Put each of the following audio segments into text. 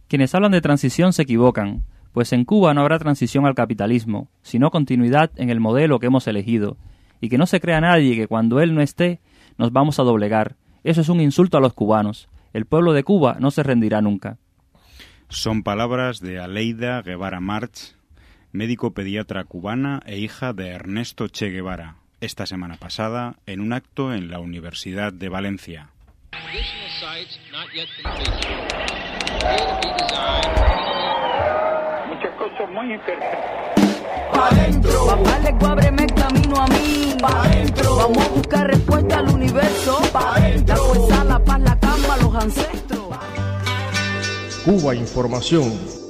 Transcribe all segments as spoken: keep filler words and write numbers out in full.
Quienes hablan de transición se equivocan, pues en Cuba no habrá transición al capitalismo, sino continuidad en el modelo que hemos elegido, y que no se crea nadie que cuando él no esté, nos vamos a doblegar. Eso es un insulto a los cubanos. El pueblo de Cuba no se rendirá nunca. Son palabras de Aleida Guevara March, médico pediatra cubana e hija de Ernesto Che Guevara, esta semana pasada en un acto en la Universidad de Valencia. Muchas cosas muy interesantes. Pa' dentro. Papá le ábreme el camino a mí. Pa' dentro. Vamos a buscar respuesta al universo. Pa' dentro. La fuerza, la paz, la calma, los ancestros. Cuba Información.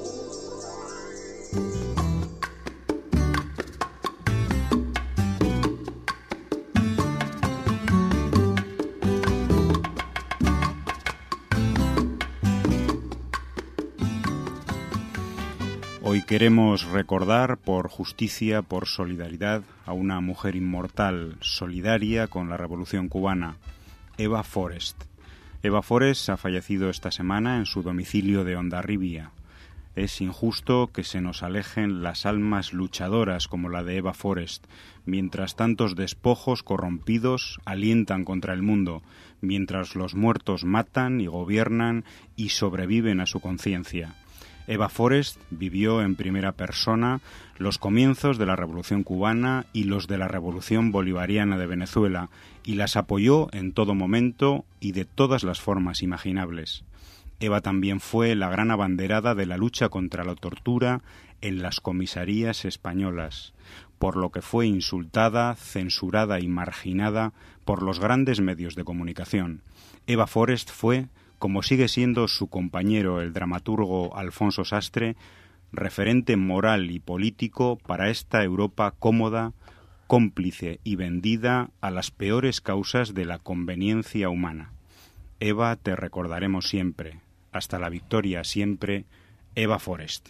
Hoy queremos recordar, por justicia, por solidaridad, a una mujer inmortal, solidaria con la Revolución Cubana, Eva Forrest. Eva Forrest ha fallecido esta semana en su domicilio de Hondarribia. Es injusto que se nos alejen las almas luchadoras como la de Eva Forrest, mientras tantos despojos corrompidos alientan contra el mundo, mientras los muertos matan y gobiernan y sobreviven a su conciencia. Eva Forrest vivió en primera persona los comienzos de la Revolución Cubana y los de la Revolución Bolivariana de Venezuela y las apoyó en todo momento y de todas las formas imaginables. Eva también fue la gran abanderada de la lucha contra la tortura en las comisarías españolas, por lo que fue insultada, censurada y marginada por los grandes medios de comunicación. Eva Forrest fue, como sigue siendo su compañero el dramaturgo Alfonso Sastre, referente moral y político para esta Europa cómoda, cómplice y vendida a las peores causas de la conveniencia humana. Eva, te recordaremos siempre. Hasta la victoria siempre, Eva Forrest.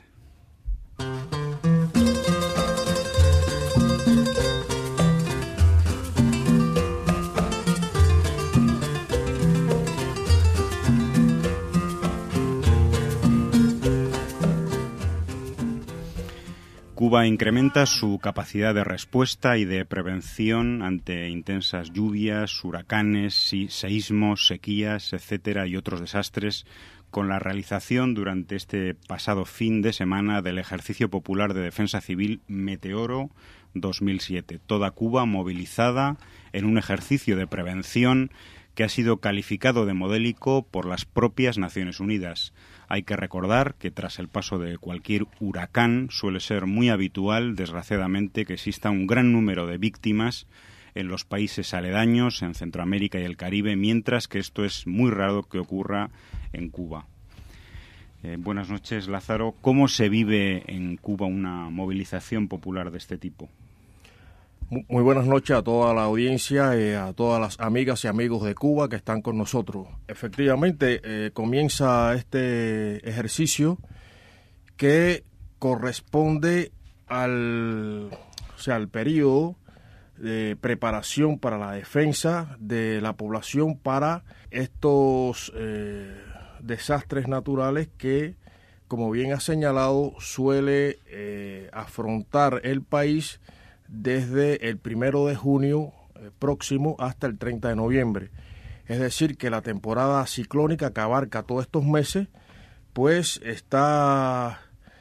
Cuba incrementa su capacidad de respuesta y de prevención ante intensas lluvias, huracanes, seísmos, sequías, etcétera, y otros desastres, con la realización durante este pasado fin de semana del Ejercicio Popular de Defensa Civil Meteoro dos mil siete. Toda Cuba movilizada en un ejercicio de prevención que ha sido calificado de modélico por las propias Naciones Unidas. Hay que recordar que tras el paso de cualquier huracán suele ser muy habitual, desgraciadamente, que exista un gran número de víctimas en los países aledaños, en Centroamérica y el Caribe, mientras que esto es muy raro que ocurra en Cuba. Eh, buenas noches, Lázaro. ¿Cómo se vive en Cuba una movilización popular de este tipo? Muy buenas noches a toda la audiencia, eh, a todas las amigas y amigos de Cuba que están con nosotros. Efectivamente, eh, comienza este ejercicio que corresponde al, o sea, al periodo de preparación para la defensa de la población para estos eh, desastres naturales que, como bien ha señalado, suele eh, afrontar el país desde el primero de junio eh, próximo hasta el treinta de noviembre. Es decir, que la temporada ciclónica que abarca todos estos meses, pues está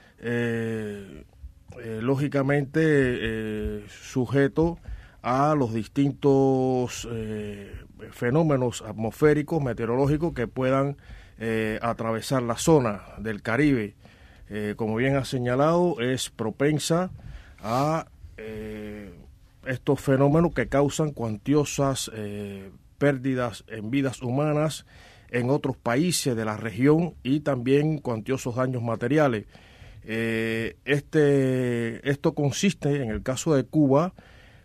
eh, eh, lógicamente eh, sujeto a los distintos eh, fenómenos atmosféricos, meteorológicos que puedan eh, atravesar la zona del Caribe. Eh, como bien ha señalado, es propensa a Eh, estos fenómenos que causan cuantiosas eh, pérdidas en vidas humanas en otros países de la región y también cuantiosos daños materiales. Eh, este, esto consiste, en el caso de Cuba,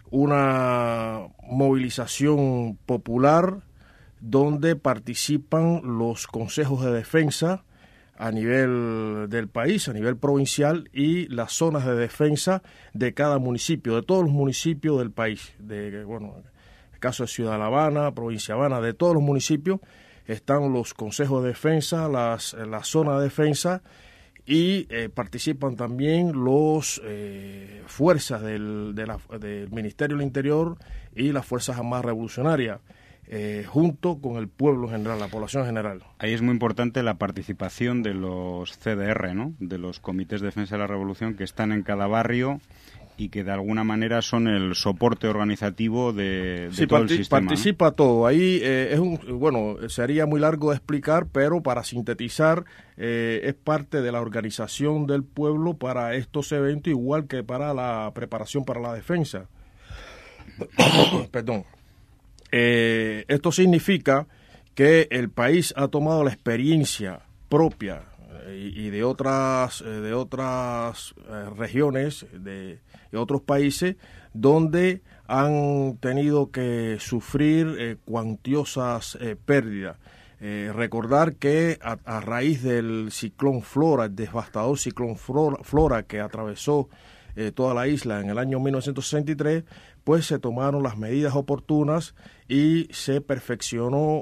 una movilización popular donde participan los consejos de defensa a nivel del país, a nivel provincial, y las zonas de defensa de cada municipio, de todos los municipios del país, de, bueno, el caso de Ciudad de La Habana, provincia de Habana, de todos los municipios, están los consejos de defensa, las, la zona de defensa, y eh, participan también los eh, fuerzas del, de la, del Ministerio del Interior y las Fuerzas Armadas Revolucionarias, eh, junto con el pueblo en general, la población en general. Ahí es muy importante la participación de los C D R, ¿no?, de los Comités de Defensa de la Revolución, que están en cada barrio y que de alguna manera son el soporte organizativo de, de sí, todo parti- el sistema. Participa, ¿no?, todo. Ahí eh, es un, bueno, sería muy largo de explicar, pero para sintetizar, eh, es parte de la organización del pueblo para estos eventos, igual que para la preparación para la defensa. Perdón. Eh, esto significa que el país ha tomado la experiencia propia eh, y, y de otras, eh, de otras eh, regiones, de y otros países donde han tenido que sufrir eh, cuantiosas eh, pérdidas. Eh, recordar que a, a raíz del ciclón Flora, el devastador ciclón Flora, Flora que atravesó eh, toda la isla en el año mil novecientos sesenta y tres, pues se tomaron las medidas oportunas y se perfeccionó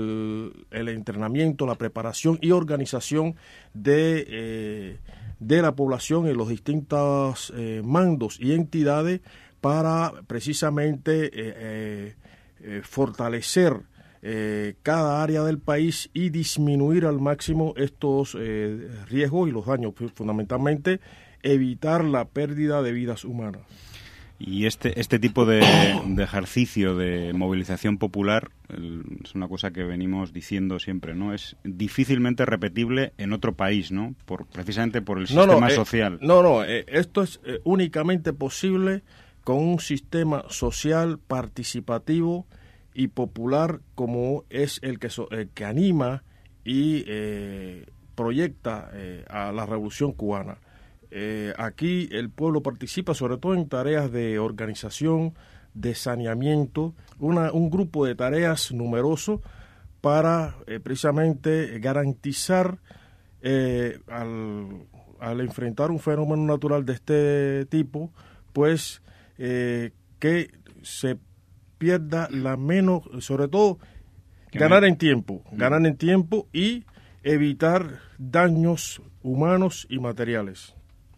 el, el entrenamiento, la preparación y organización de... Eh, de la población en los distintos eh, mandos y entidades para precisamente eh, eh, eh, fortalecer eh, cada área del país y disminuir al máximo estos eh, riesgos y los daños, fundamentalmente evitar la pérdida de vidas humanas. Y este este tipo de, de ejercicio de movilización popular el, es una cosa que venimos diciendo siempre, ¿no? Es difícilmente repetible en otro país, ¿no? Por, precisamente por el no, sistema no, eh, social. No, no, eh, esto es eh, únicamente posible con un sistema social participativo y popular como es el que, so, el que anima y eh, proyecta eh, a la Revolución Cubana. Eh, aquí el pueblo participa sobre todo en tareas de organización, de saneamiento, una, un grupo de tareas numeroso para eh, precisamente garantizar eh, al, al enfrentar un fenómeno natural de este tipo, pues eh, que se pierda la menos, sobre todo ganar en tiempo, ganar en tiempo y evitar daños humanos y materiales.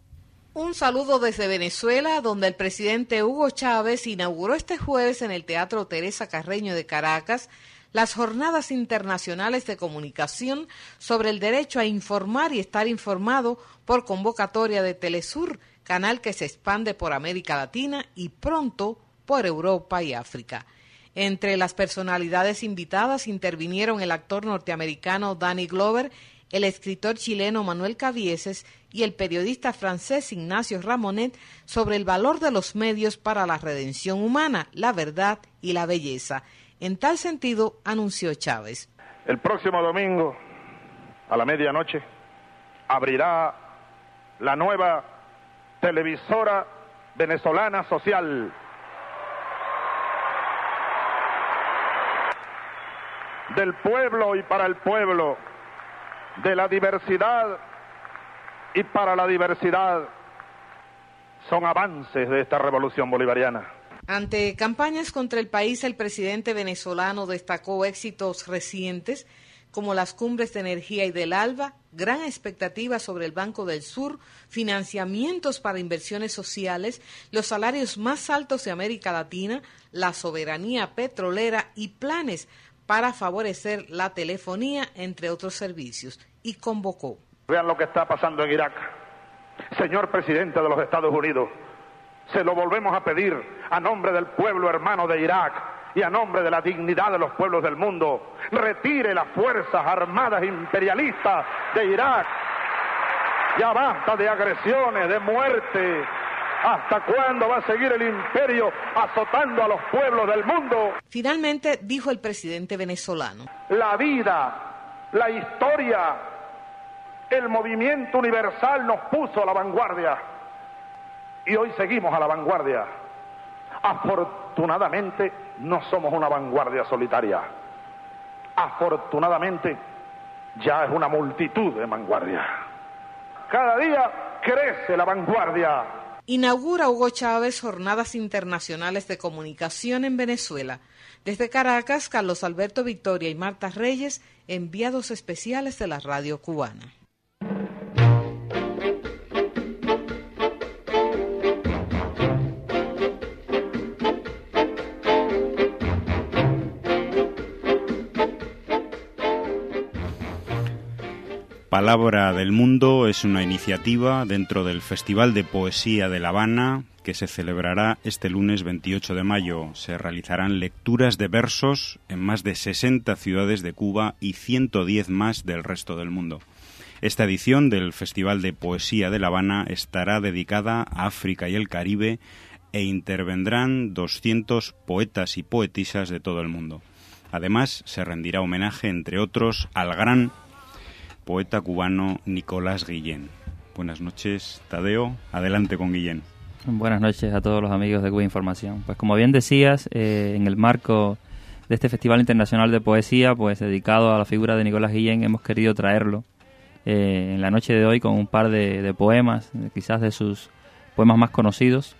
Un saludo desde Venezuela, donde el presidente Hugo Chávez inauguró este jueves en el Teatro Teresa Carreño de Caracas las Jornadas Internacionales de Comunicación sobre el derecho a informar y estar informado por convocatoria de Telesur, canal que se expande por América Latina y pronto por Europa y África. Entre las personalidades invitadas intervinieron el actor norteamericano Danny Glover, el escritor chileno Manuel Cavieses y el periodista francés Ignacio Ramonet sobre el valor de los medios para la redención humana, la verdad y la belleza. En tal sentido, anunció Chávez. El próximo domingo, a la medianoche, abrirá la nueva televisora venezolana social. Del pueblo y para el pueblo, de la diversidad y para la diversidad, son avances de esta revolución bolivariana. Ante campañas contra el país, el presidente venezolano destacó éxitos recientes como las cumbres de energía y del ALBA, gran expectativa sobre el Banco del Sur, financiamientos para inversiones sociales, los salarios más altos de América Latina, la soberanía petrolera y planes para favorecer la telefonía, entre otros servicios, y convocó. Vean lo que está pasando en Irak. Señor presidente de los Estados Unidos, se lo volvemos a pedir a nombre del pueblo hermano de Irak y a nombre de la dignidad de los pueblos del mundo. Retire las fuerzas armadas imperialistas de Irak. Ya basta de agresiones, de muerte. ¿Hasta cuándo va a seguir el imperio azotando a los pueblos del mundo? Finalmente, dijo el presidente venezolano. La vida, la historia, el movimiento universal nos puso a la vanguardia. Y hoy seguimos a la vanguardia. Afortunadamente, no somos una vanguardia solitaria. Afortunadamente, ya es una multitud de vanguardia. Cada día crece la vanguardia. Inaugura Hugo Chávez Jornadas Internacionales de Comunicación en Venezuela. Desde Caracas, Carlos Alberto Victoria y Marta Reyes, enviados especiales de la radio cubana. Palabra del Mundo es una iniciativa dentro del Festival de Poesía de La Habana que se celebrará este lunes veintiocho de mayo. Se realizarán lecturas de versos en más de sesenta ciudades de Cuba y ciento diez más del resto del mundo. Esta edición del Festival de Poesía de La Habana estará dedicada a África y el Caribe e intervendrán doscientos poetas y poetisas de todo el mundo. Además, se rendirá homenaje, entre otros, al gran poeta cubano Nicolás Guillén. Buenas noches, Tadeo. Adelante con Guillén. Buenas noches a todos los amigos de Cuba Información. Pues como bien decías, eh, en el marco de este Festival Internacional de Poesía, pues dedicado a la figura de Nicolás Guillén, hemos querido traerlo eh, en la noche de hoy con un par de, de poemas, quizás de sus poemas más conocidos.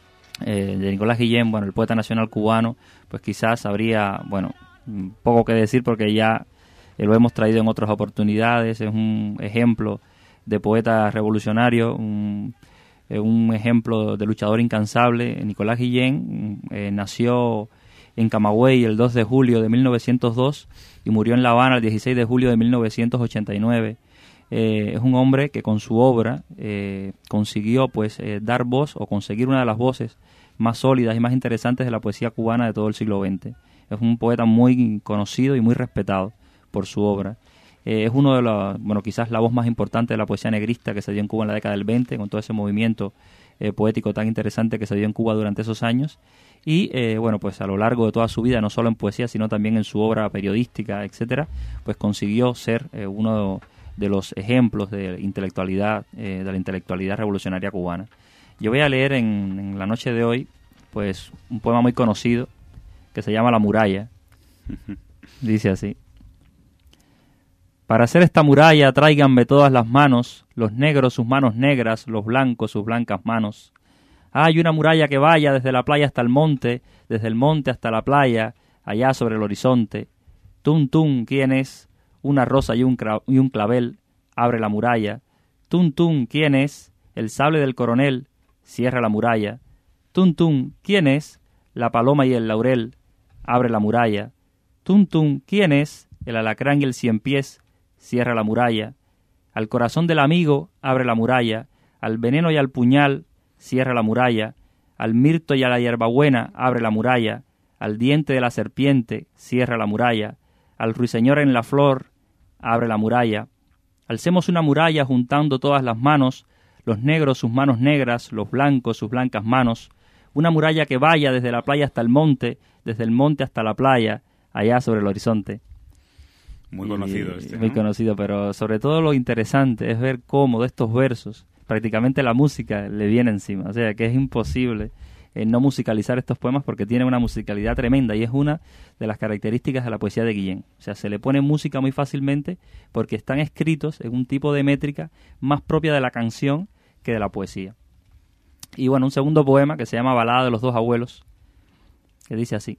Eh, de Nicolás Guillén, bueno, el poeta nacional cubano, pues quizás habría, bueno, poco que decir porque ya Eh, lo hemos traído en otras oportunidades. Es un ejemplo de poeta revolucionario, un, eh, un ejemplo de luchador incansable. Nicolás Guillén eh, nació en Camagüey el dos de julio de mil novecientos dos y murió en La Habana el dieciséis de julio de mil novecientos ochenta y nueve. Eh, es un hombre que con su obra eh, consiguió pues eh, dar voz o conseguir una de las voces más sólidas y más interesantes de la poesía cubana de todo el siglo veinte. Es un poeta muy conocido y muy respetado por su obra. Eh, es uno de los, bueno, quizás la voz más importante de la poesía negrista que se dio en Cuba en la década del veinte, con todo ese movimiento eh, poético tan interesante que se dio en Cuba durante esos años. Y, eh, bueno, pues a lo largo de toda su vida, no solo en poesía, sino también en su obra periodística, etcétera, pues consiguió ser eh, uno de los ejemplos de intelectualidad, eh, de la intelectualidad revolucionaria cubana. Yo voy a leer en, en la noche de hoy, pues, un poema muy conocido que se llama La Muralla. Dice así: para hacer esta muralla tráiganme todas las manos, los negros sus manos negras, los blancos sus blancas manos. Hay una muralla que vaya desde la playa hasta el monte, desde el monte hasta la playa, allá sobre el horizonte. Tum, tum, ¿quién es? Una rosa y un, y un clavel, abre la muralla. Tum, tum, ¿quién es? El sable del coronel, cierra la muralla. Tum, tum, ¿quién es? La paloma y el laurel, abre la muralla. Tum, tum, ¿quién es? El alacrán y el cien pies, cierra la muralla. Al corazón del amigo, abre la muralla. Al veneno y al puñal, cierra la muralla. Al mirto y a la hierbabuena, abre la muralla. Al diente de la serpiente, cierra la muralla. Al ruiseñor en la flor, abre la muralla. Alcemos una muralla juntando todas las manos, los negros sus manos negras, los blancos sus blancas manos. Una muralla que vaya desde la playa hasta el monte, desde el monte hasta la playa, allá sobre el horizonte. Muy conocido este, ¿no? Muy conocido, pero sobre todo lo interesante es ver cómo de estos versos prácticamente la música le viene encima. O sea, que es imposible eh, no musicalizar estos poemas porque tiene una musicalidad tremenda y es una de las características de la poesía de Guillén. O sea, se le pone música muy fácilmente porque están escritos en un tipo de métrica más propia de la canción que de la poesía. Y bueno, un segundo poema que se llama Balada de los dos abuelos, que dice así: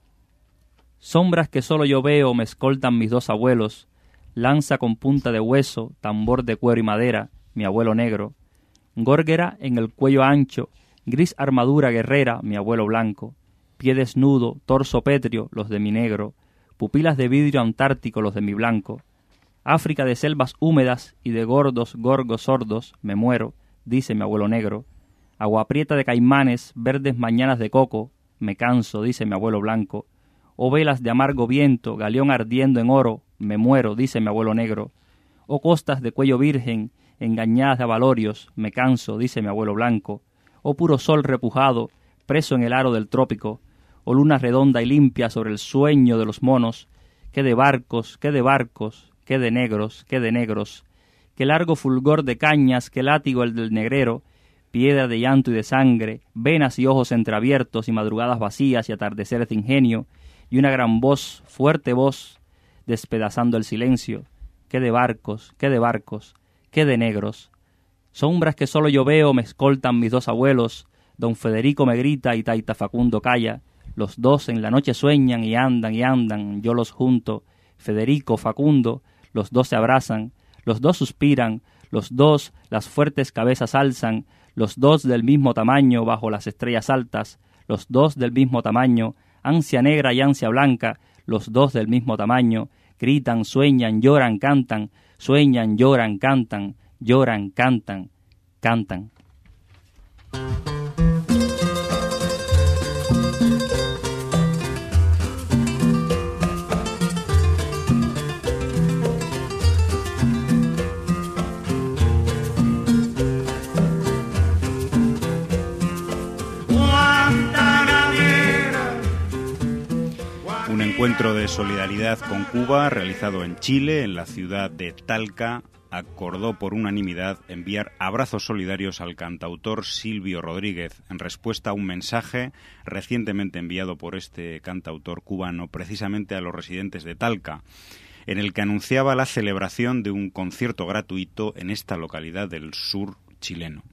sombras que solo yo veo me escoltan mis dos abuelos, lanza con punta de hueso, tambor de cuero y madera, mi abuelo negro, górguera en el cuello ancho, gris armadura guerrera, mi abuelo blanco, pie desnudo, torso pétreo, los de mi negro, pupilas de vidrio antártico, los de mi blanco, África de selvas húmedas y de gordos gorgos sordos, me muero, dice mi abuelo negro, agua prieta de caimanes, verdes mañanas de coco, me canso, dice mi abuelo blanco, o velas de amargo viento, galeón ardiendo en oro, me muero, dice mi abuelo negro, o costas de cuello virgen, engañadas de avalorios, me canso, dice mi abuelo blanco, o puro sol repujado, preso en el aro del trópico, o luna redonda y limpia sobre el sueño de los monos, qué de barcos, qué de barcos, qué de negros, qué de negros, qué largo fulgor de cañas, qué látigo el del negrero, piedra de llanto y de sangre, venas y ojos entreabiertos y madrugadas vacías y atardeceres de ingenio, y una gran voz, fuerte voz, despedazando el silencio, qué de barcos, qué de barcos, qué de negros, Sombras que solo yo veo me escoltan mis dos abuelos, don Federico me grita y taita Facundo calla, los dos en la noche sueñan y andan y andan, yo los junto, Federico, Facundo, los dos se abrazan, los dos suspiran, los dos las fuertes cabezas alzan, los dos del mismo tamaño bajo las estrellas altas, los dos del mismo tamaño, ansia negra y ansia blanca, los dos del mismo tamaño, gritan, sueñan, lloran, cantan, sueñan, lloran, cantan, lloran, cantan, cantan. Un encuentro de solidaridad con Cuba realizado en Chile, en la ciudad de Talca, acordó por unanimidad enviar abrazos solidarios al cantautor Silvio Rodríguez en respuesta a un mensaje recientemente enviado por este cantautor cubano precisamente a los residentes de Talca, en el que anunciaba la celebración de un concierto gratuito en esta localidad del sur chileno.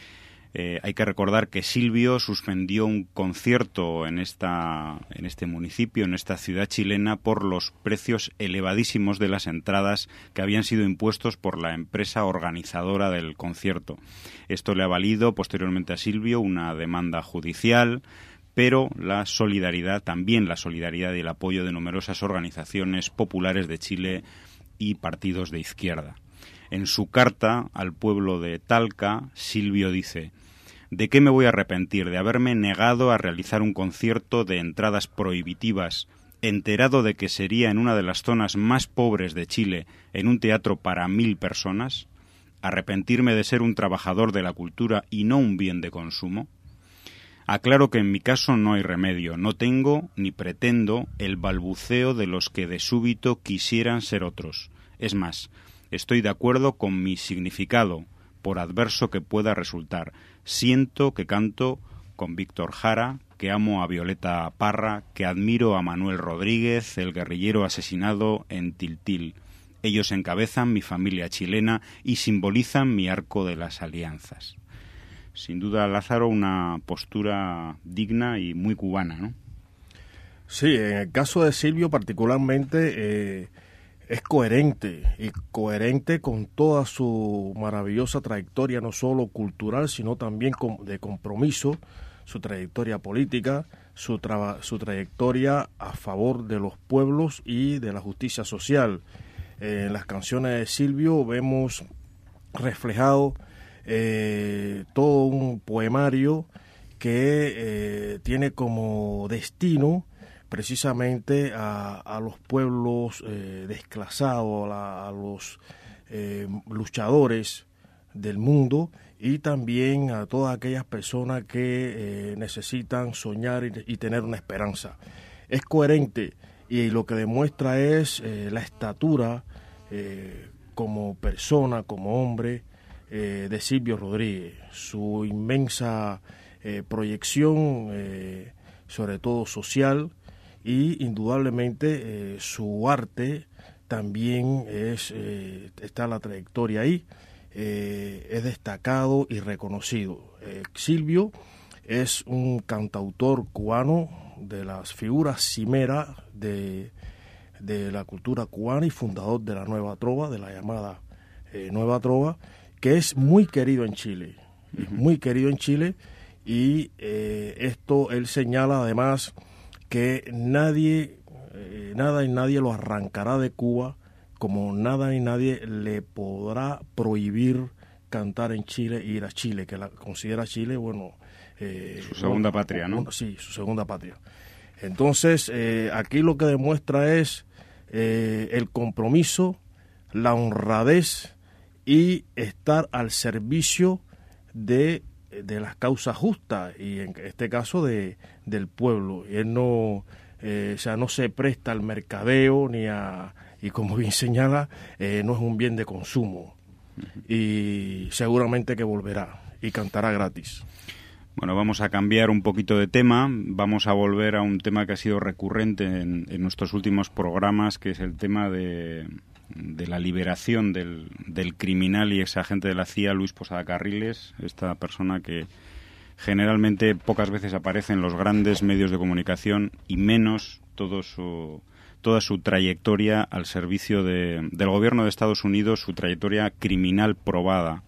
Eh, hay que recordar que Silvio suspendió un concierto en esta en este municipio, en esta ciudad chilena, por los precios elevadísimos de las entradas que habían sido impuestos por la empresa organizadora del concierto. Esto le ha valido posteriormente a Silvio una demanda judicial, pero la solidaridad, también la solidaridad y el apoyo de numerosas organizaciones populares de Chile y partidos de izquierda. En su carta al pueblo de Talca, Silvio dice: ¿de qué me voy a arrepentir? De haberme negado a realizar un concierto de entradas prohibitivas, enterado de que sería en una de las zonas más pobres de Chile, en un teatro para mil personas. ¿Arrepentirme de ser un trabajador de la cultura y no un bien de consumo? Aclaro que en mi caso no hay remedio, no tengo ni pretendo el balbuceo de los que de súbito quisieran ser otros. Es más, estoy de acuerdo con mi significado, por adverso que pueda resultar. Siento que canto con Víctor Jara, que amo a Violeta Parra, que admiro a Manuel Rodríguez, el guerrillero asesinado en Tiltil. Ellos encabezan mi familia chilena y simbolizan mi arco de las alianzas. Sin duda, Lázaro, una postura digna y muy cubana, ¿no? Sí, en el caso de Silvio particularmente eh, es coherente, y coherente con toda su maravillosa trayectoria, no solo cultural, sino también de compromiso, su trayectoria política, su, traba, su trayectoria a favor de los pueblos y de la justicia social. Eh, en las canciones de Silvio vemos reflejado eh, todo un poemario que eh, tiene como destino precisamente a, a los pueblos eh, desclasados, a, a los eh, luchadores del mundo y también a todas aquellas personas que eh, necesitan soñar y, y tener una esperanza. Es coherente y lo que demuestra es eh, la estatura eh, como persona, como hombre eh, de Silvio Rodríguez, su inmensa eh, proyección, eh, sobre todo social, y indudablemente eh, su arte también es eh, está la trayectoria ahí, eh, es destacado y reconocido. Eh, Silvio es un cantautor cubano de las figuras cimera de, de la cultura cubana y fundador de la Nueva Trova, de la llamada eh, Nueva Trova, que es muy querido en Chile, uh-huh. es muy querido en Chile y eh, esto él señala además que nadie, eh, nada y nadie lo arrancará de Cuba, como nada y nadie le podrá prohibir cantar en Chile e ir a Chile, que la considera Chile, bueno... Eh, su segunda patria, ¿no? Bueno, sí, su segunda patria. Entonces, eh, aquí lo que demuestra es eh, el compromiso, la honradez y estar al servicio de... de las causas justas y en este caso de del pueblo. Y él no, eh, o sea, no se presta al mercadeo ni a, y como bien señala, eh, no es un bien de consumo. Y seguramente que volverá y cantará gratis. Bueno, vamos a cambiar un poquito de tema, vamos a volver a un tema que ha sido recurrente en, en nuestros últimos programas, que es el tema de, de la liberación del, del criminal y exagente de la C I A, Luis Posada Carriles, esta persona que generalmente pocas veces aparece en los grandes medios de comunicación y menos todo su, toda su trayectoria al servicio de, del gobierno de Estados Unidos, su trayectoria criminal probada.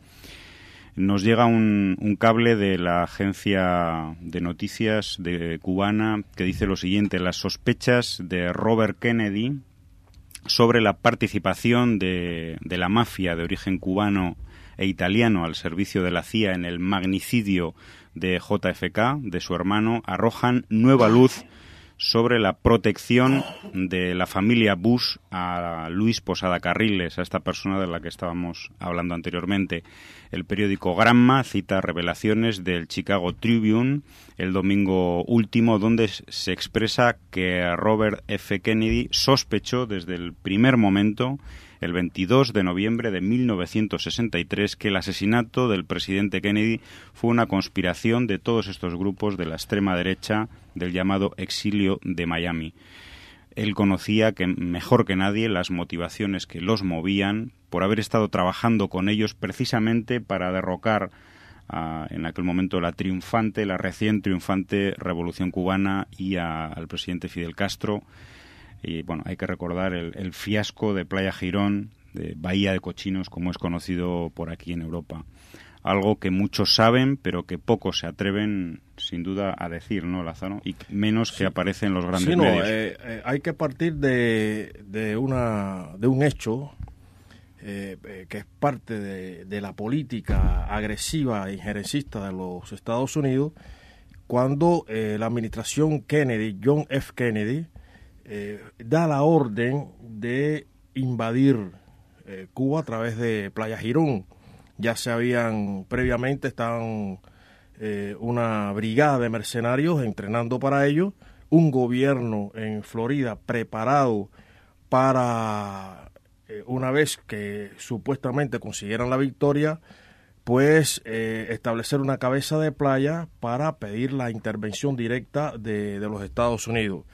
Nos llega un, un cable de la agencia de noticias de cubana que dice lo siguiente: las sospechas de Robert Kennedy sobre la participación de, de la mafia de origen cubano e italiano al servicio de la C I A en el magnicidio de J F K, de su hermano, arrojan nueva luz sobre la protección de la familia Bush a Luis Posada Carriles, a esta persona de la que estábamos hablando anteriormente. El periódico Granma cita revelaciones del Chicago Tribune el domingo último, donde se expresa que Robert F. Kennedy sospechó desde el primer momento, el veintidós de noviembre de mil novecientos sesenta y tres, que el asesinato del presidente Kennedy fue una conspiración de todos estos grupos de la extrema derecha del llamado exilio de Miami. Él conocía que mejor que nadie las motivaciones que los movían, por haber estado trabajando con ellos precisamente para derrocar a, en aquel momento la triunfante, la recién triunfante Revolución Cubana y a, al presidente Fidel Castro. Y bueno, hay que recordar el, el fiasco de Playa Girón, de Bahía de Cochinos, como es conocido por aquí en Europa. Algo que muchos saben, pero que pocos se atreven, sin duda, a decir, ¿no, Lázaro? Y menos que sí. aparece en los grandes sí, no, medios. Eh, eh, hay que partir de, de, una, de un hecho eh, eh, que es parte de, de la política agresiva e injerencista de los Estados Unidos, cuando eh, la administración Kennedy, John F. Kennedy, Eh, da la orden de invadir eh, Cuba a través de Playa Girón. Ya se habían, previamente estaban eh, una brigada de mercenarios entrenando para ello, un gobierno en Florida preparado para, eh, una vez que supuestamente consiguieran la victoria, pues eh, establecer una cabeza de playa para pedir la intervención directa de, de los Estados Unidos.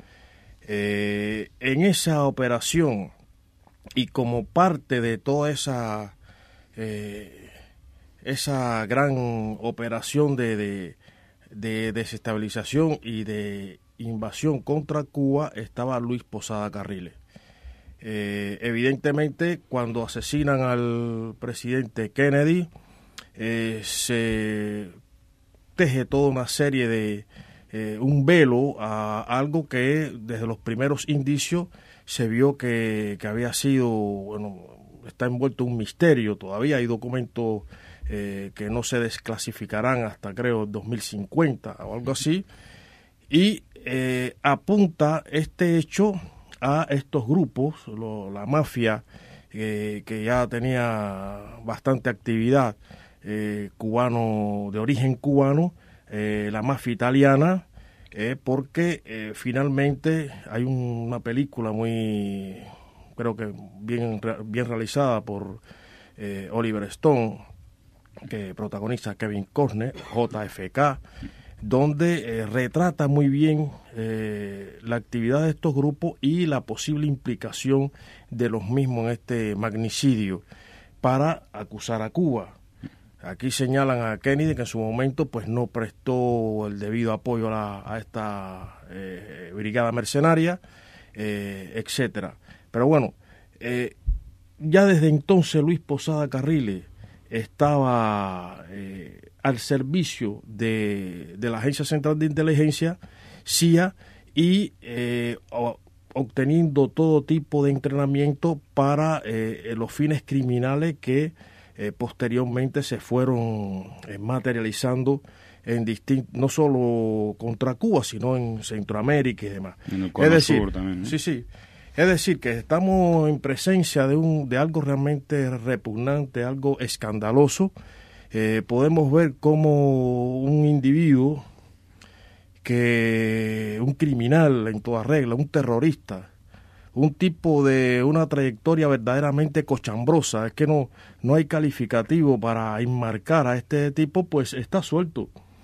Eh, en esa operación y como parte de toda esa eh, esa gran operación de, de, de desestabilización y de invasión contra Cuba estaba Luis Posada Carriles. Eh, evidentemente, cuando asesinan al presidente Kennedy, eh, se teje toda una serie de Eh, un velo a algo que desde los primeros indicios se vio que, que había sido, bueno, está envuelto en un misterio. Todavía hay documentos eh, que no se desclasificarán hasta creo dos mil cincuenta o algo así, y eh, apunta este hecho a estos grupos, lo, la mafia eh, que ya tenía bastante actividad, eh, cubano, de origen cubano, Eh, la mafia italiana, eh, porque eh, finalmente hay un, una película muy, creo que bien, bien realizada por eh, Oliver Stone, que protagoniza Kevin Costner, J F K, donde eh, retrata muy bien eh, la actividad de estos grupos y la posible implicación de los mismos en este magnicidio para acusar a Cuba. Aquí señalan a Kennedy que en su momento pues no prestó el debido apoyo a, la, a esta eh, brigada mercenaria, eh, etcétera. Pero bueno, eh, ya desde entonces Luis Posada Carriles estaba eh, al servicio de, de la Agencia Central de Inteligencia, C I A, y eh, obteniendo todo tipo de entrenamiento para eh, los fines criminales que Eh, posteriormente se fueron eh, materializando en distintos, no solo contra Cuba, sino en Centroamérica y demás. En el Cono es decir, Sur también, ¿no? sí, sí. Es decir, que estamos en presencia de un de algo realmente repugnante, algo escandaloso. Eh, podemos ver cómo un individuo, que un criminal en toda regla, un terrorista, un tipo de una trayectoria verdaderamente cochambrosa, es que no, no hay calificativo para enmarcar a este tipo, pues está suelto.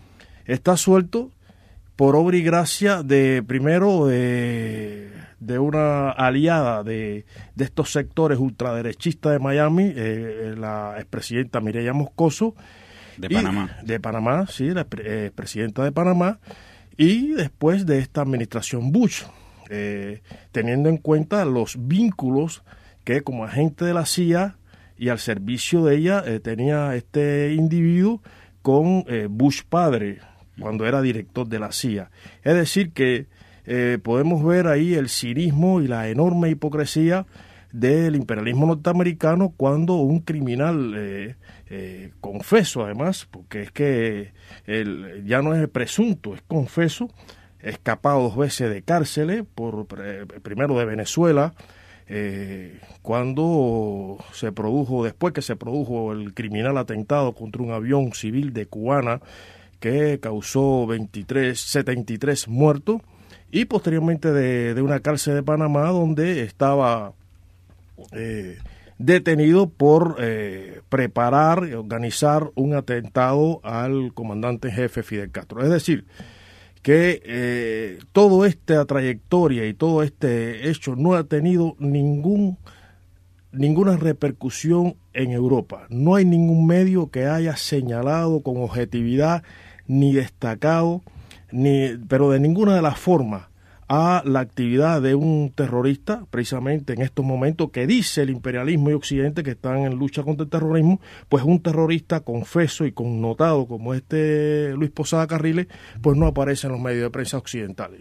está suelto por obra y gracia de, primero, de, de una aliada de, de estos sectores ultraderechistas de Miami, eh, la expresidenta Mireya Moscoso. De Panamá. De Panamá, sí, la eh, presidenta de Panamá, y después de esta administración Bush, eh, teniendo en cuenta los vínculos que como agente de la C I A y al servicio de ella eh, tenía este individuo con eh, Bush padre, cuando era director de la C I A. Es decir, que eh, podemos ver ahí el cinismo y la enorme hipocresía del imperialismo norteamericano cuando un criminal eh, eh, confeso, además, porque es que el, ya no es presunto, es confeso, escapado dos veces de cárceles, por eh, primero de Venezuela, eh, cuando se produjo, después que se produjo el criminal atentado contra un avión civil de Cubana, que causó veintitrés, setenta y tres muertos, y posteriormente de, de una cárcel de Panamá donde estaba eh, detenido por eh, preparar y organizar un atentado al comandante en jefe Fidel Castro. Es decir, que eh, toda esta trayectoria y todo este hecho no ha tenido ningún ninguna repercusión en Europa. No hay ningún medio que haya señalado con objetividad ni destacado, ni, pero de ninguna de las formas, a la actividad de un terrorista, precisamente en estos momentos, que dice el imperialismo y Occidente que están en lucha contra el terrorismo, pues un terrorista confeso y connotado como este Luis Posada Carriles, pues no aparece en los medios de prensa occidentales.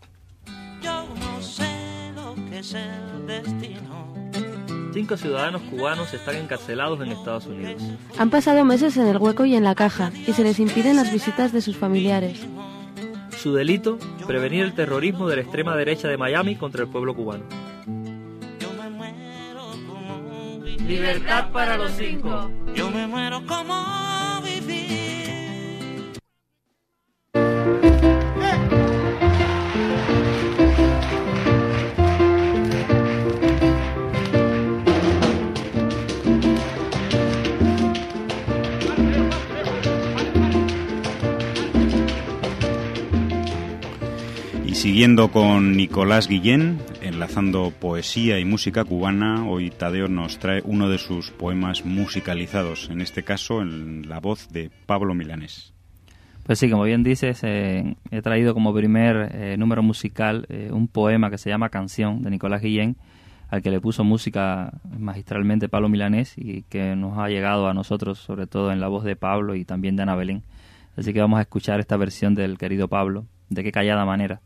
Yo no sé lo que es el destino. Cinco ciudadanos cubanos están encarcelados en Estados Unidos. Han pasado meses en el hueco y en la caja, y se les impiden las visitas de sus familiares. Su delito, prevenir el terrorismo de la extrema derecha de Miami contra el pueblo cubano. Yo me muero como vivir. Libertad para los cinco. Yo me muero como vivir. Siguiendo con Nicolás Guillén, enlazando poesía y música cubana, hoy Tadeo nos trae uno de sus poemas musicalizados, en este caso en la voz de Pablo Milanés. Pues sí, como bien dices, eh, he traído como primer eh, número musical eh, un poema que se llama Canción, de Nicolás Guillén, al que le puso música magistralmente Pablo Milanés y que nos ha llegado a nosotros, sobre todo en la voz de Pablo y también de Ana Belén. Así que vamos a escuchar esta versión del querido Pablo, de qué callada manera.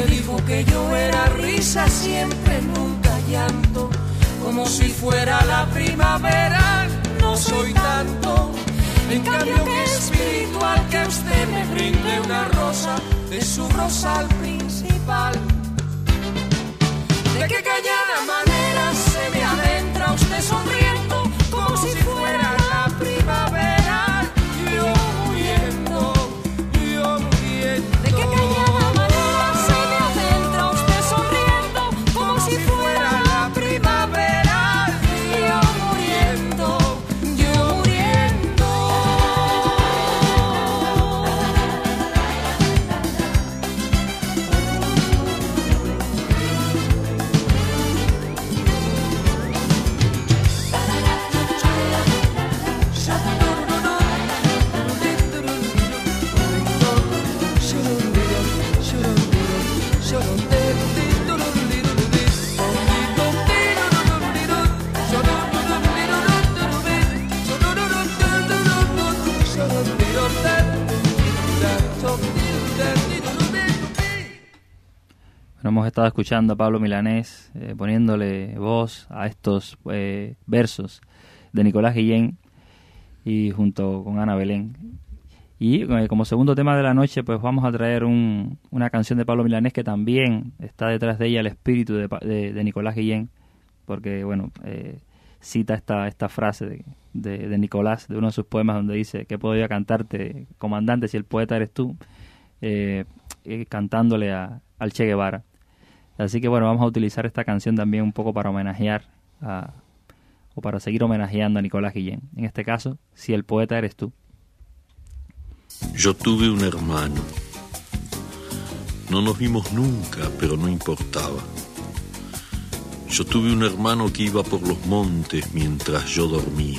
me dijo que yo era risa siempre, nunca llanto, como si fuera la primavera, no soy tanto. En cambio que espiritual, que usted me brinde una rosa de su rosal principal. De qué callada manera se me adentra usted sonriendo, como si fuera la primavera, yo muriendo, yo muriendo. De qué callada manera se me adentra usted sonriendo, como si fuera la primavera, yo muriendo, yo muriendo. Hemos estado escuchando a Pablo Milanés eh, poniéndole voz a estos eh, versos de Nicolás Guillén y junto con Ana Belén. Y eh, como segundo tema de la noche, pues vamos a traer un, una canción de Pablo Milanés que también está detrás de ella el espíritu de, de, de Nicolás Guillén, porque bueno, eh, cita esta, esta frase de, de, de Nicolás, de uno de sus poemas, donde dice: ¿qué puedo yo cantarte, comandante, si el poeta eres tú? Eh, eh, cantándole a, al Che Guevara. Así que bueno, vamos a utilizar esta canción también un poco para homenajear a, o para seguir homenajeando a Nicolás Guillén. En este caso, si el poeta eres tú. Yo tuve un hermano. No nos vimos nunca, pero no importaba. Yo tuve un hermano que iba por los montes mientras yo dormía.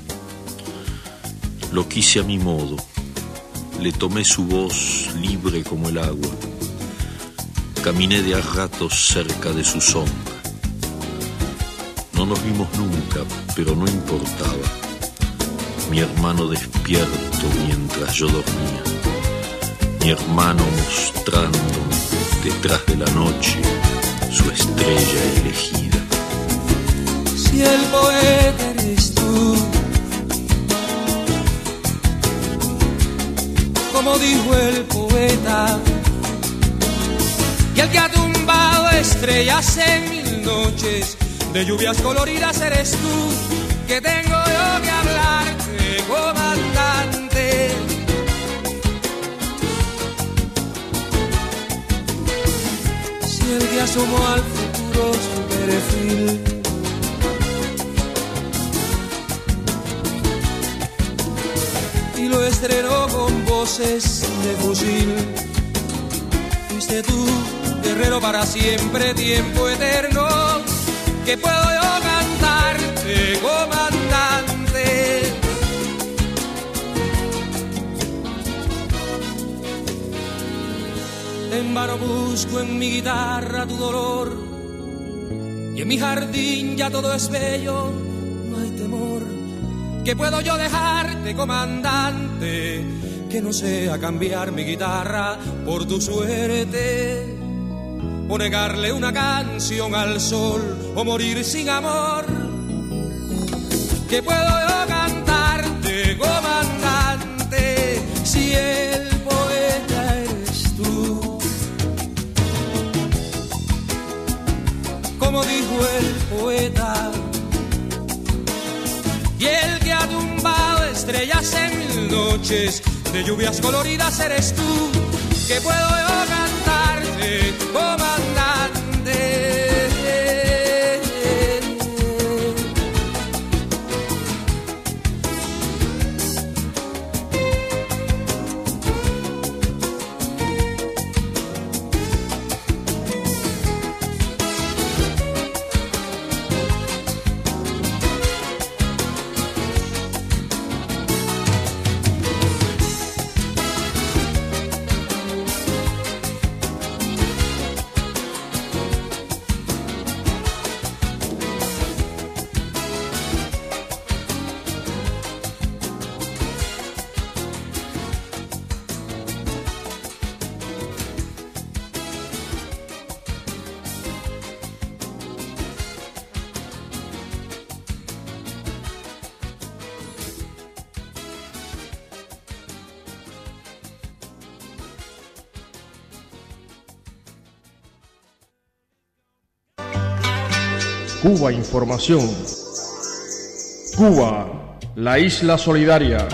Lo quise a mi modo. Le tomé su voz libre como el agua. Caminé de a ratos cerca de su sombra. No nos vimos nunca, pero no importaba. Mi hermano despierto mientras yo dormía. Mi hermano mostrándome detrás de la noche su estrella elegida. Si el poeta eres tú, como dijo el poeta, y el que ha tumbado estrellas en mil noches de lluvias coloridas eres tú, que tengo yo que hablarte, comandante. Si el que asomó al futuro su perfil, y lo estrenó con voces de fusil, fuiste tú, guerrero para siempre, tiempo eterno, que puedo yo cantarte, comandante. En vano busco en mi guitarra tu dolor, y en mi jardín ya todo es bello, no hay temor, que puedo yo dejarte, comandante, que no sea cambiar mi guitarra por tu suerte, o negarle una canción al sol, o morir sin amor, que puedo yo cantarte, comandante, si el poeta eres tú. Como dijo el poeta, y el que ha tumbado estrellas en mil noches de lluvias coloridas eres tú, que puedo yo cantarte, comandante. Cuba Información. Cuba, la isla solidaria.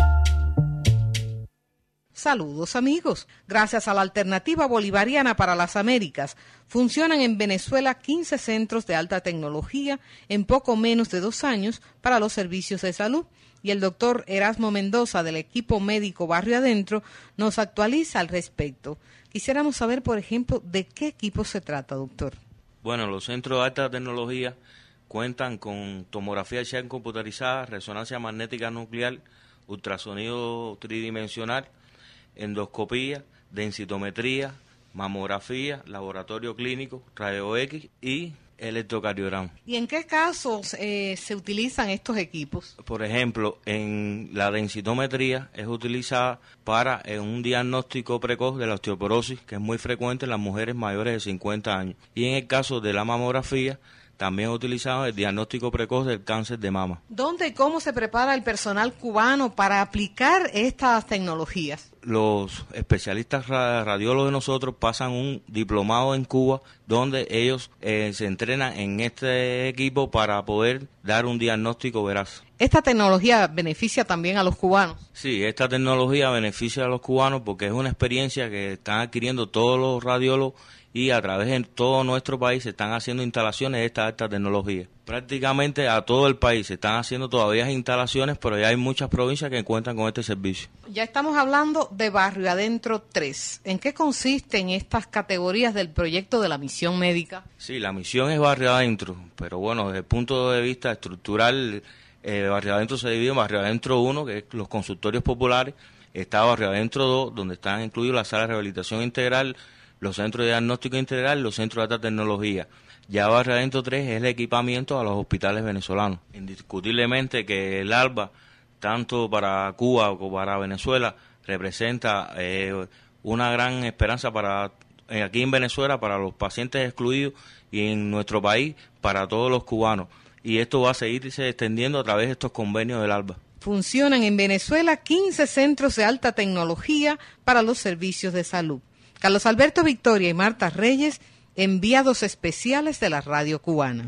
Saludos amigos. Gracias a la Alternativa Bolivariana para las Américas, funcionan en Venezuela quince centros de alta tecnología en poco menos de dos años para los servicios de salud. Y el doctor Erasmo Mendoza del equipo médico Barrio Adentro nos actualiza al respecto. Quisiéramos saber, por ejemplo, de qué equipo se trata, doctor. Bueno, los centros de alta tecnología cuentan con tomografía axial computarizada, resonancia magnética nuclear, ultrasonido tridimensional, endoscopía, densitometría, mamografía, laboratorio clínico, rayo X y electrocardiograma. ¿Y en qué casos eh, se utilizan estos equipos? Por ejemplo, en la densitometría es utilizada para eh, un diagnóstico precoz de la osteoporosis, que es muy frecuente en las mujeres mayores de cincuenta años. Y en el caso de la mamografía, también es utilizado el diagnóstico precoz del cáncer de mama. ¿Dónde y cómo se prepara el personal cubano para aplicar estas tecnologías? Los especialistas radiólogos de nosotros pasan un diplomado en Cuba donde ellos eh, se entrenan en este equipo para poder dar un diagnóstico veraz. ¿Esta tecnología beneficia también a los cubanos? Sí, esta tecnología beneficia a los cubanos porque es una experiencia que están adquiriendo todos los radiólogos y a través de todo nuestro país se están haciendo instalaciones de esta alta tecnología. Prácticamente a todo el país se están haciendo todavía instalaciones, pero ya hay muchas provincias que cuentan con este servicio. Ya estamos hablando de Barrio Adentro tres. ¿En qué consisten estas categorías del proyecto de la misión médica? Sí, la misión es Barrio Adentro, pero bueno, desde el punto de vista estructural, eh, Barrio Adentro se divide en Barrio Adentro uno, que es los consultorios populares, está Barrio Adentro dos, donde están incluidos las salas de rehabilitación integral, los centros de diagnóstico integral, los centros de alta tecnología. Ya Barrio Adentro tres es el equipamiento a los hospitales venezolanos. Indiscutiblemente que el ALBA, tanto para Cuba como para Venezuela, representa eh, una gran esperanza para eh, aquí en Venezuela, para los pacientes excluidos y en nuestro país, para todos los cubanos. Y esto va a seguirse extendiendo a través de estos convenios del ALBA. Funcionan en Venezuela quince centros de alta tecnología para los servicios de salud. Carlos Alberto Victoria y Marta Reyes, enviados especiales de la radio cubana.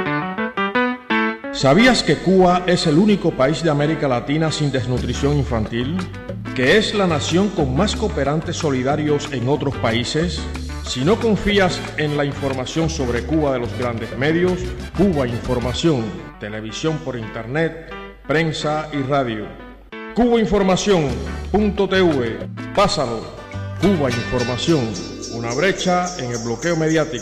¿Sabías que Cuba es el único país de América Latina sin desnutrición infantil? ¿Que es la nación con más cooperantes solidarios en otros países? Si no confías en la información sobre Cuba de los grandes medios, Cuba Información, televisión por internet, prensa y radio. cuba información punto t v, pásalo. Cuba Información, una brecha en el bloqueo mediático.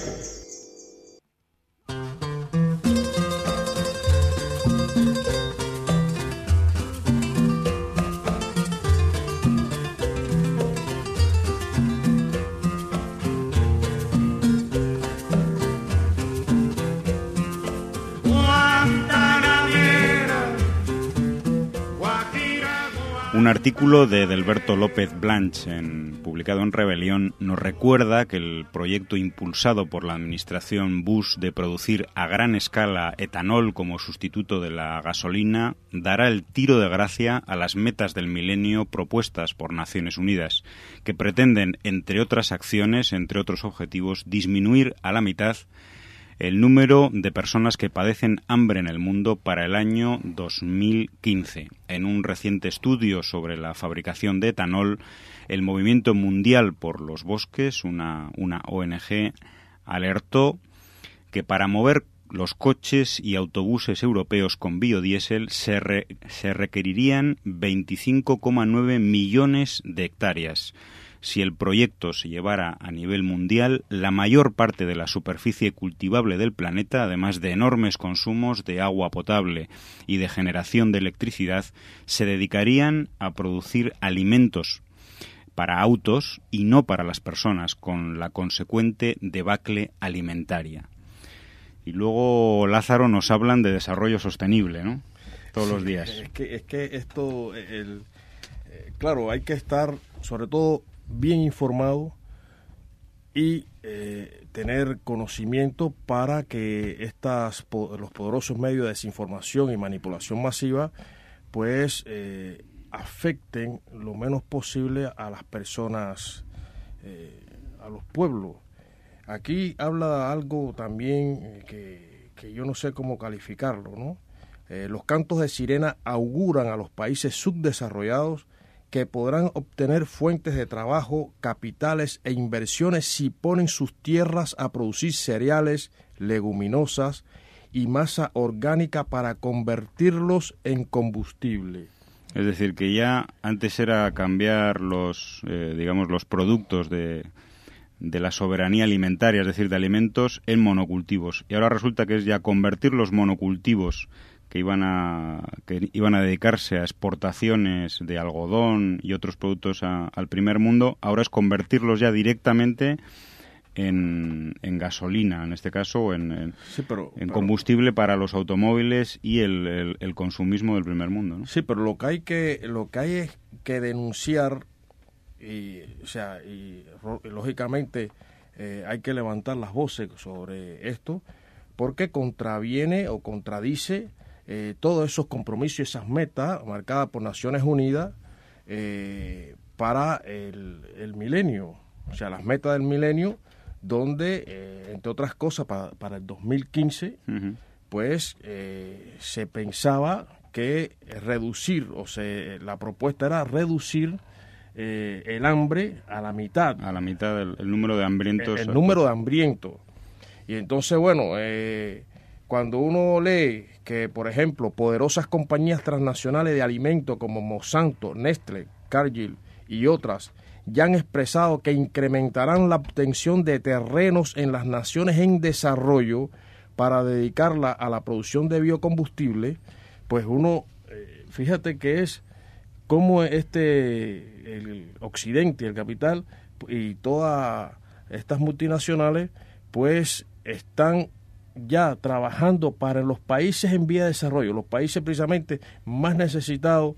Un artículo de Delberto López Blanch, en, publicado en Rebelión, nos recuerda que el proyecto impulsado por la administración Bush de producir a gran escala etanol como sustituto de la gasolina dará el tiro de gracia a las metas del milenio propuestas por Naciones Unidas, que pretenden, entre otras acciones, entre otros objetivos, disminuir a la mitad el número de personas que padecen hambre en el mundo para el año dos mil quince. En un reciente estudio sobre la fabricación de etanol, el Movimiento Mundial por los Bosques, una, una O N G, alertó que para mover los coches y autobuses europeos con biodiesel se, re, se requerirían veinticinco coma nueve millones de hectáreas. Si el proyecto se llevara a nivel mundial, la mayor parte de la superficie cultivable del planeta, además de enormes consumos de agua potable y de generación de electricidad, se dedicarían a producir alimentos para autos y no para las personas, con la consecuente debacle alimentaria. Y luego, Lázaro, nos hablan de desarrollo sostenible, ¿no? Todos sí, los días. Es que, es que esto, el, eh, claro, hay que estar, sobre todo, bien informado y eh, tener conocimiento para que estas los poderosos medios de desinformación y manipulación masiva pues eh, afecten lo menos posible a las personas, eh, a los pueblos. Aquí habla algo también eh, que, que yo no sé cómo calificarlo, ¿no? Eh, los cantos de sirena auguran a los países subdesarrollados que podrán obtener fuentes de trabajo, capitales e inversiones si ponen sus tierras a producir cereales, leguminosas y masa orgánica para convertirlos en combustible. Es decir, que ya antes era cambiar los, eh, digamos, los productos de, de la soberanía alimentaria, es decir, de alimentos, en monocultivos. Y ahora resulta que es ya convertir los monocultivos que iban a que iban a dedicarse a exportaciones de algodón y otros productos a, al primer mundo, ahora es convertirlos ya directamente en, en gasolina, en este caso, o en, en, sí, pero, en pero, combustible para los automóviles y el, el, el consumismo del primer mundo, ¿no? Sí, pero lo que hay que lo que hay es que denunciar y, o sea, y lógicamente eh, hay que levantar las voces sobre esto porque contraviene o contradice Eh, todos esos compromisos y esas metas marcadas por Naciones Unidas eh, para el, el milenio, o sea, las metas del milenio, donde, eh, entre otras cosas, para, para el dos mil quince, uh-huh. pues eh, se pensaba que reducir, o sea, la propuesta era reducir eh, el hambre a la mitad. A la mitad del el número de hambrientos. El, el número de hambrientos. Y entonces, bueno, eh, cuando uno lee que, por ejemplo, poderosas compañías transnacionales de alimentos como Monsanto, Nestlé, Cargill y otras ya han expresado que incrementarán la obtención de terrenos en las naciones en desarrollo para dedicarla a la producción de biocombustible, pues uno, eh, fíjate que es como este, el Occidente, el capital y todas estas multinacionales, pues están ya trabajando para los países en vía de desarrollo, los países precisamente más necesitados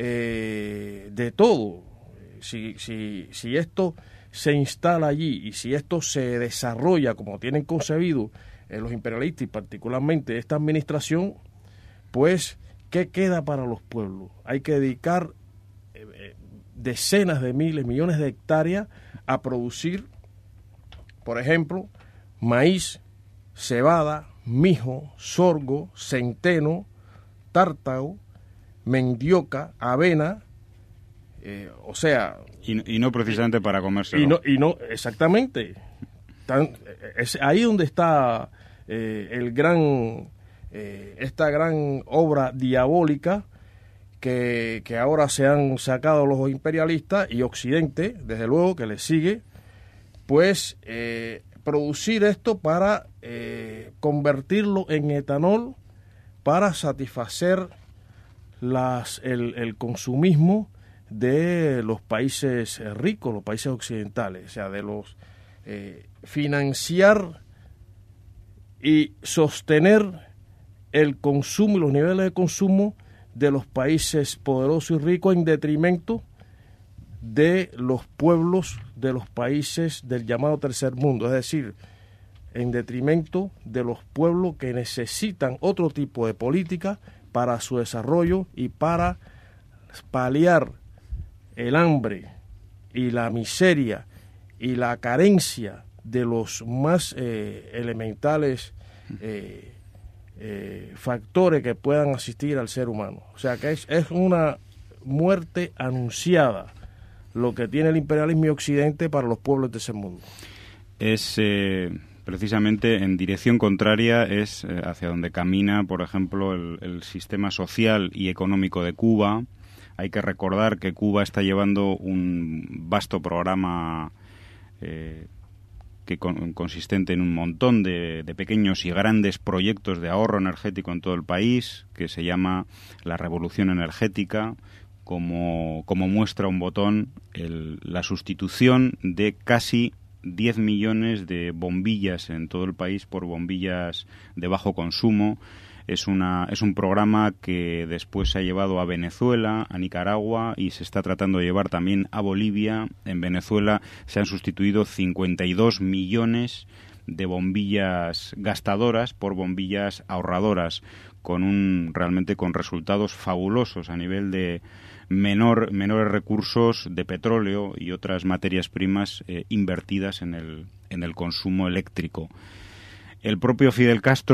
eh, de todo. Si, si, si esto se instala allí y si esto se desarrolla como tienen concebido eh, los imperialistas y particularmente esta administración, pues, ¿qué queda para los pueblos? Hay que dedicar eh, decenas de miles, millones de hectáreas a producir, por ejemplo, maíz, cebada, mijo, sorgo, centeno, tártago, mendioca, avena, eh, o sea... Y, y no precisamente y, para comérselo. Y no, y no exactamente. Tan, es ahí donde está eh, el gran, eh, esta gran obra diabólica que, que ahora se han sacado los imperialistas y Occidente, desde luego que les sigue, pues... Eh, producir esto para eh, convertirlo en etanol para satisfacer las, el, el consumismo de los países ricos, los países occidentales, o sea, de los eh, financiar y sostener el consumo y los niveles de consumo de los países poderosos y ricos en detrimento de los pueblos de los países del llamado tercer mundo, es decir, en detrimento de los pueblos que necesitan otro tipo de política para su desarrollo y para paliar el hambre y la miseria y la carencia de los más eh, elementales eh, eh, factores que puedan asistir al ser humano. O sea que es, es una muerte anunciada lo que tiene el imperialismo y Occidente para los pueblos de ese mundo. Es eh, precisamente en dirección contraria, es eh, hacia donde camina, por ejemplo, el, el sistema social y económico de Cuba. Hay que recordar que Cuba está llevando un vasto programa eh, que con, consistente en un montón de, de pequeños y grandes proyectos de ahorro energético en todo el país, que se llama la Revolución Energética. Como, como muestra un botón, el, la sustitución de casi diez millones de bombillas en todo el país por bombillas de bajo consumo. Es, una, es un programa que después se ha llevado a Venezuela, a Nicaragua y se está tratando de llevar también a Bolivia. En Venezuela se han sustituido cincuenta y dos millones de bombillas gastadoras por bombillas ahorradoras, con un realmente con resultados fabulosos a nivel de menor menores recursos de petróleo y otras materias primas eh, invertidas en el en el consumo eléctrico. El propio Fidel Castro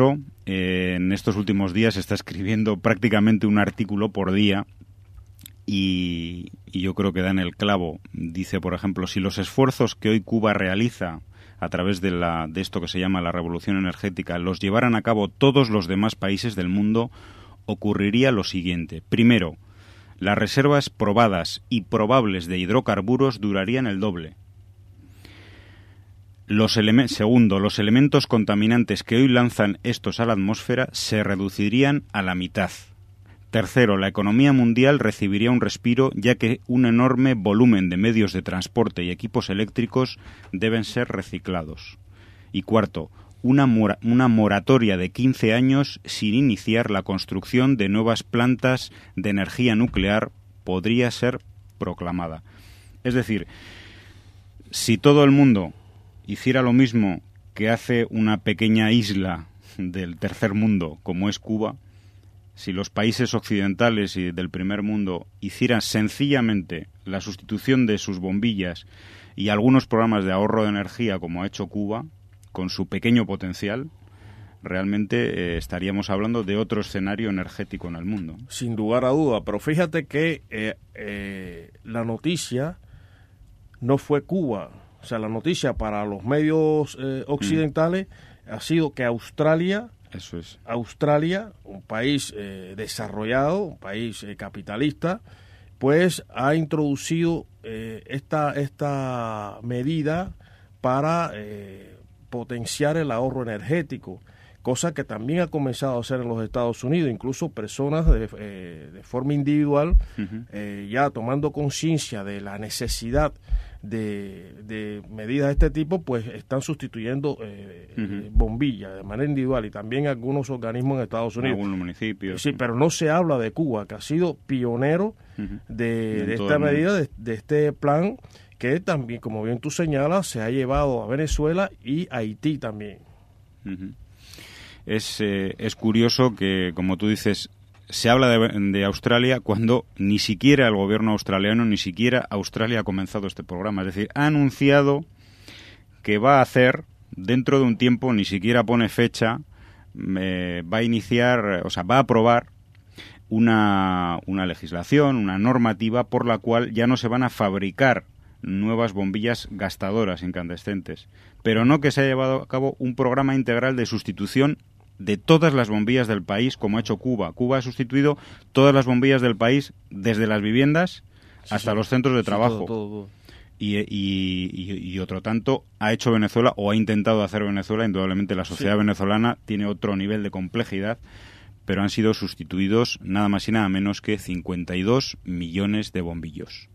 eh, en estos últimos días está escribiendo prácticamente un artículo por día y, y yo creo que da en el clavo. Dice, por ejemplo, si los esfuerzos que hoy Cuba realiza a través de, la, de esto que se llama la revolución energética los llevaran a cabo todos los demás países del mundo, ocurriría lo siguiente. Primero, las reservas probadas y probables de hidrocarburos durarían el doble. Los eleme- Segundo, los elementos contaminantes que hoy lanzan estos a la atmósfera se reducirían a la mitad. Tercero, la economía mundial recibiría un respiro, ya que un enorme volumen de medios de transporte y equipos eléctricos deben ser reciclados. Y cuarto, una, mora- una moratoria de quince años sin iniciar la construcción de nuevas plantas de energía nuclear podría ser proclamada. Es decir, si todo el mundo hiciera lo mismo que hace una pequeña isla del tercer mundo como es Cuba, si los países occidentales y del primer mundo hicieran sencillamente la sustitución de sus bombillas y algunos programas de ahorro de energía como ha hecho Cuba, con su pequeño potencial, realmente eh, estaríamos hablando de otro escenario energético en el mundo. Sin lugar a duda, pero fíjate que eh, eh, la noticia no fue Cuba. O sea, la noticia para los medios eh, occidentales mm. ha sido que Australia... Eso es. Australia, un país eh, desarrollado, un país eh, capitalista, pues ha introducido eh, esta, esta medida para eh, potenciar el ahorro energético, cosa que también ha comenzado a hacer en los Estados Unidos. Incluso personas de, eh, de forma individual, uh-huh. eh, ya tomando conciencia de la necesidad de, de medidas de este tipo, pues están sustituyendo eh, uh-huh. bombillas de manera individual, y también algunos organismos en Estados Unidos. Algunos municipios. Sí, pero no se habla de Cuba, que ha sido pionero uh-huh. de, de esta medida, de, de este plan, que también, como bien tú señalas, se ha llevado a Venezuela y Haití también. Uh-huh. Es, eh, es curioso que, como tú dices, se habla de, de Australia cuando ni siquiera el gobierno australiano, ni siquiera Australia ha comenzado este programa. Es decir, ha anunciado que va a hacer, dentro de un tiempo, ni siquiera pone fecha, eh, va a iniciar, o sea, va a aprobar una, una legislación, una normativa por la cual ya no se van a fabricar nuevas bombillas gastadoras incandescentes, pero no que se haya llevado a cabo un programa integral de sustitución de todas las bombillas del país, como ha hecho Cuba. Cuba ha sustituido todas las bombillas del país, desde las viviendas sí, hasta sí. los centros de trabajo. Sí, todo, todo, todo. Y, y, y, y otro tanto ha hecho Venezuela, o ha intentado hacer Venezuela. Indudablemente la sociedad sí. venezolana tiene otro nivel de complejidad, pero han sido sustituidos nada más y nada menos que cincuenta y dos millones de bombillos.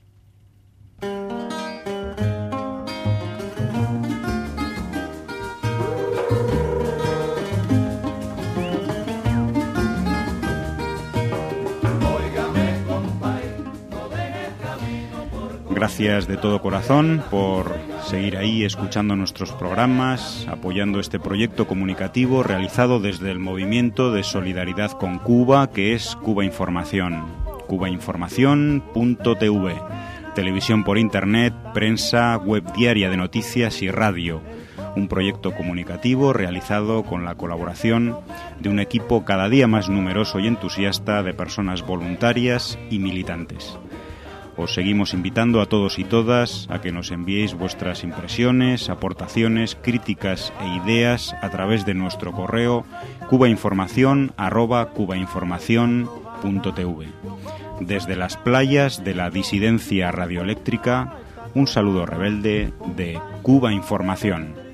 Gracias de todo corazón por seguir ahí escuchando nuestros programas, apoyando este proyecto comunicativo realizado desde el Movimiento de Solidaridad con Cuba, que es Cuba Información, cuba información punto t v, televisión por internet, prensa, web diaria de noticias y radio. Un proyecto comunicativo realizado con la colaboración de un equipo cada día más numeroso y entusiasta de personas voluntarias y militantes. Os seguimos invitando a todos y todas a que nos enviéis vuestras impresiones, aportaciones, críticas e ideas a través de nuestro correo cubainformación arroba cubainformación punto t v. Desde las playas de la disidencia radioeléctrica, un saludo rebelde de Cuba Información.